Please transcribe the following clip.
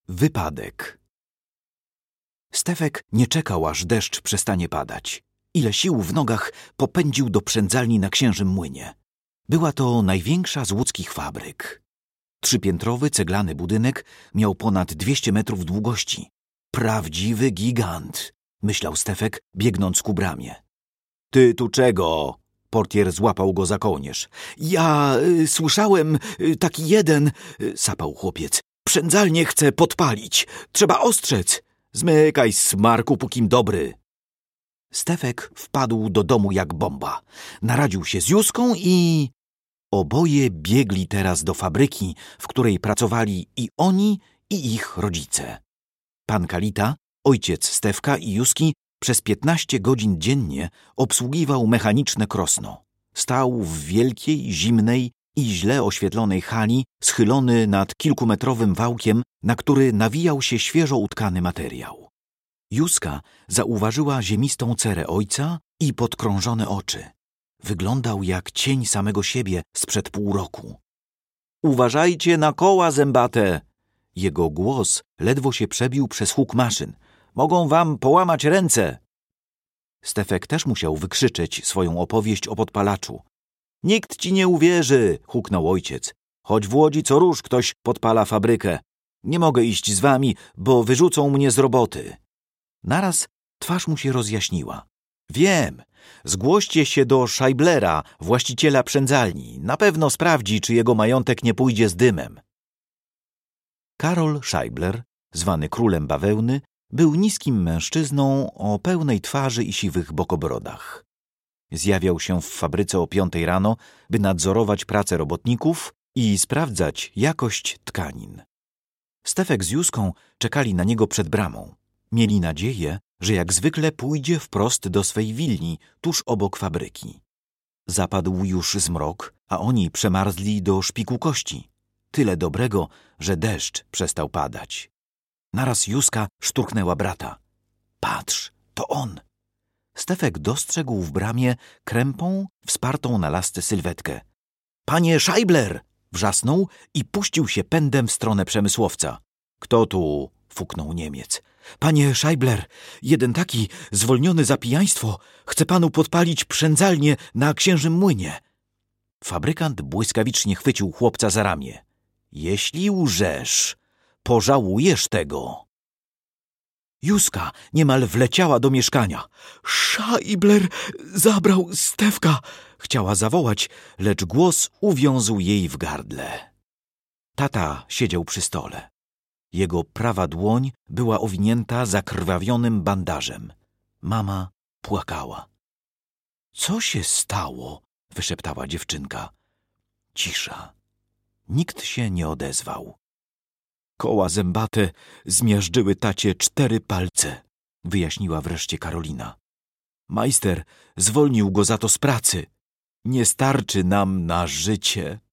Wypadek. Stefek nie czekał, aż deszcz przestanie padać. Ile sił w nogach popędził do przędzalni na Księżym Młynie. Była to największa z łódzkich fabryk. 3-piętrowy ceglany budynek miał ponad 200 metrów długości. Prawdziwy gigant, myślał Stefek, biegnąc ku bramie. Ty tu czego? Portier złapał go za kołnierz. Ja słyszałem, taki jeden, sapał chłopiec. Przędzalnię chce podpalić. Trzeba ostrzec. Zmykaj, smarku, pókim dobry. Stefek wpadł do domu jak bomba. Naradził się z Józką i... Oboje biegli teraz do fabryki, w której pracowali i oni, i ich rodzice. Pan Kalita, ojciec Stefka i Józki, przez 15 godzin dziennie obsługiwał mechaniczne krosno. Stał w wielkiej, zimnej i źle oświetlonej hali, schylony nad kilkumetrowym wałkiem, na który nawijał się świeżo utkany materiał. Józka zauważyła ziemistą cerę ojca i podkrążone oczy. Wyglądał jak cień samego siebie sprzed pół roku. Uważajcie na koła zębate! Jego głos ledwo się przebił przez huk maszyn. Mogą wam połamać ręce! Stefek też musiał wykrzyczeć swoją opowieść o podpalaczu. Nikt ci nie uwierzy, huknął ojciec. Choć w Łodzi co róż ktoś podpala fabrykę. Nie mogę iść z wami, bo wyrzucą mnie z roboty. Naraz twarz mu się rozjaśniła. Wiem, zgłoście się do Scheiblera, właściciela przędzalni. Na pewno sprawdzi, czy jego majątek nie pójdzie z dymem. Karol Scheibler, zwany królem bawełny, był niskim mężczyzną o pełnej twarzy i siwych bokobrodach. Zjawiał się w fabryce o 5 rano, by nadzorować pracę robotników i sprawdzać jakość tkanin. Stefek z Józką czekali na niego przed bramą. Mieli nadzieję, że jak zwykle pójdzie wprost do swej willi, tuż obok fabryki. Zapadł już zmrok, a oni przemarzli do szpiku kości. Tyle dobrego, że deszcz przestał padać. Naraz Józka szturchnęła brata. Patrz, to on! Stefek dostrzegł w bramie krępą, wspartą na lasce sylwetkę. Panie Scheibler! Wrzasnął i puścił się pędem w stronę przemysłowca. Kto tu? Fuknął Niemiec. Panie Scheibler, jeden taki, zwolniony za pijaństwo, chce panu podpalić przędzalnię na Księżym Młynie. Fabrykant błyskawicznie chwycił chłopca za ramię. Jeśli łżesz, pożałujesz tego. Józka niemal wleciała do mieszkania. Scheibler zabrał Stefka! Chciała zawołać, lecz głos uwiązł jej w gardle. Tata siedział przy stole. Jego prawa dłoń była owinięta zakrwawionym bandażem. Mama płakała. Co się stało? Wyszeptała dziewczynka. Cisza. Nikt się nie odezwał. Koła zębate zmiażdżyły tacie 4 palce, wyjaśniła wreszcie Karolina. Majster zwolnił go za to z pracy. Nie starczy nam na życie.